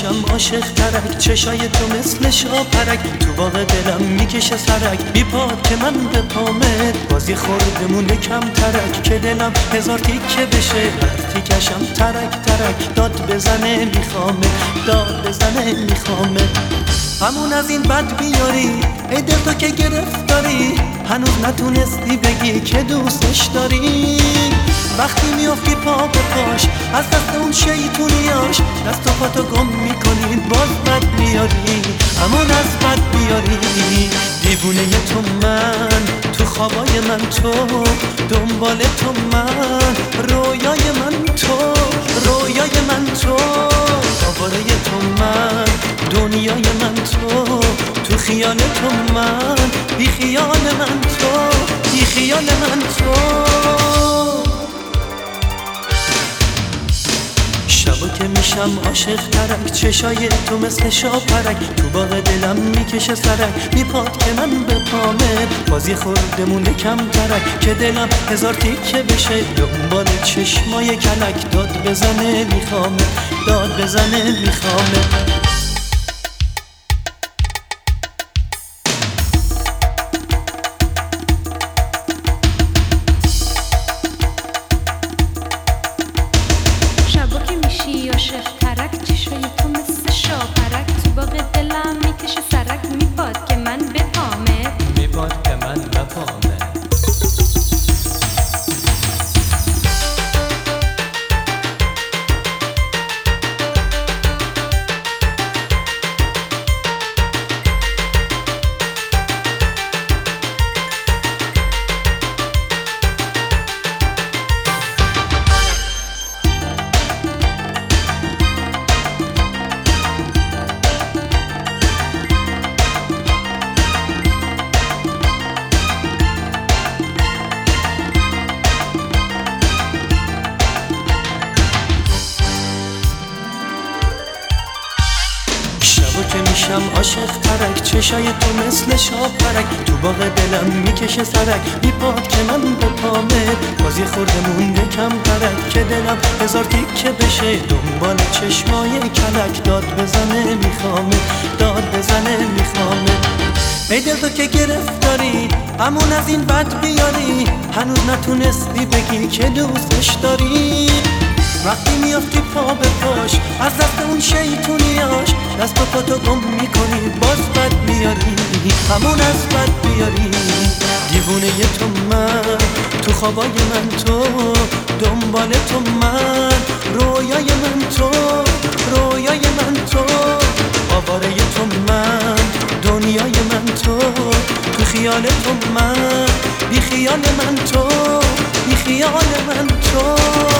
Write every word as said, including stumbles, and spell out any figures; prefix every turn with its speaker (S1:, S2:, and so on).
S1: میشم عاشق ترک، چشای تو مثل شاپرک، تو باغ دلم میکشه سرک، بی پاد که من به پامت بازی خوردمونه کم ترک، که دلم هزار تیکه بشه هر تیکشم ترک ترک، داد بزنه میخوامه داد بزنه میخوامه. همون از این بد بیاری ای دل تو که گرفتاری، هنوز نتونستی بگی که دوستش داری. وقتی میافتی پا به پاش از دست اون شیطونیاش، دست و پاتو گم میکنی باز بد میاری، همون از بد بیاری. دیوونه تو من تو خوابای من تو، دنبال تو من رویای من تو رویای من تو، آواره تو من دنیای من تو، تو خیال تو من بی خیال من تو بی خیال من تو. شبا که میشم عاشق ترک، چشای تو مثل شاپرک، تو باغ دلم میکشه سرک، میپاد که من به پامت بازی خوردمونه کم ترک، که دلم هزار تیکه بشه دنبال چشمای کلک، داد بزنه میخوامه داد بزنه میخوامه.
S2: عاشق ترک، چشای تو مثل شاپرک، تو باغ دلم میکشه سرک، میپاد که من به پامت
S1: میپاد که من به پامت. که میشم عاشق ترک، چشای تو مثل شاپرک، تو باغ دلم میکشه سرک، میپاد که من به پامت بازی خوردمون کم ترک، که دلم هزار تیکه بشه دنبال چشمای کلک، داد بزنه میخوامه داد بزنه میخوامه. ای دل تو که گرفتاری همون از این بد بیاری، هنوز نتونستی بگی که دوستش داری. وقتی میافتی پا به پاش از دست اون شیطونیاش، دست و پاتو گم میکنی باز بد میاری، همون از بد بیاری. دیوونه تو من تو خوابای من تو، دنبال تو من رویای من تو رویای من تو، آواره تو من دنیای من تو، تو خیال تو من بی خیال من تو بی خیال من تو.